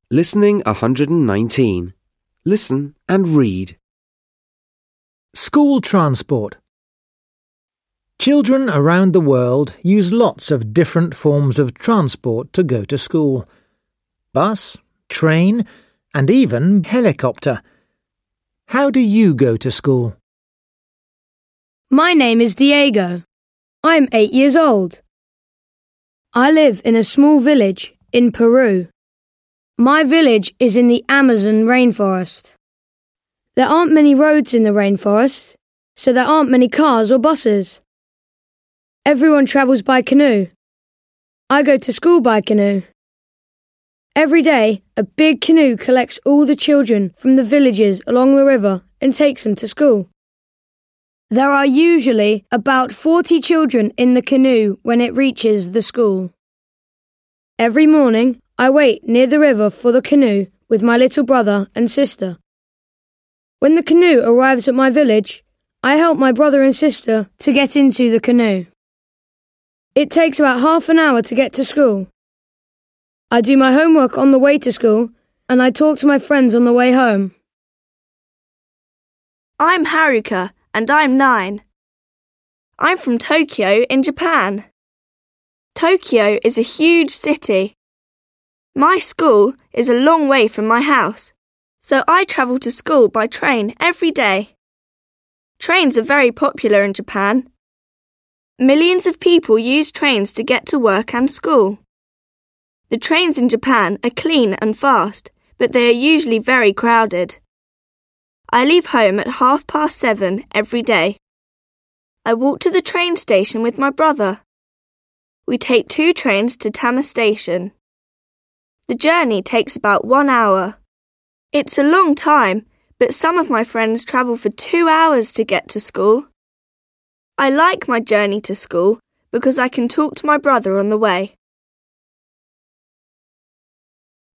Listening 119. Listen and read. School transport. Children around the world use lots of different forms of transport to go to school. Bus, train, and even helicopter. How do you go to school? My name is Diego. I'm 8 years old. I live in a small village in Peru. My village is in the Amazon rainforest. There aren't many roads in the rainforest, so there aren't many cars or buses. Everyone travels by canoe. I go to school by canoe. Every day, a big canoe collects all the children from the villages along the river and takes them to school. There are usually about 40 children in the canoe when it reaches the school. Every morning, I wait near the river for the canoe with my little brother and sister. When the canoe arrives at my village, I help my brother and sister to get into the canoe. It takes about half an hour to get to school. I do my homework on the way to school, and I talk to my friends on the way home. I'm Haruka, and I'm 9. I'm from Tokyo in Japan. Tokyo is a huge city. My school is a long way from my house, so I travel to school by train every day. Trains are very popular in Japan. Millions of people use trains to get to work and school. The trains in Japan are clean and fast, but they are usually very crowded. I leave home at 7:30 every day. I walk to the train station with my brother. We take 2 trains to Tama Station. The journey takes about 1 hour. It's a long time, but some of my friends travel for 2 hours to get to school. I like my journey to school because I can talk to my brother on the way.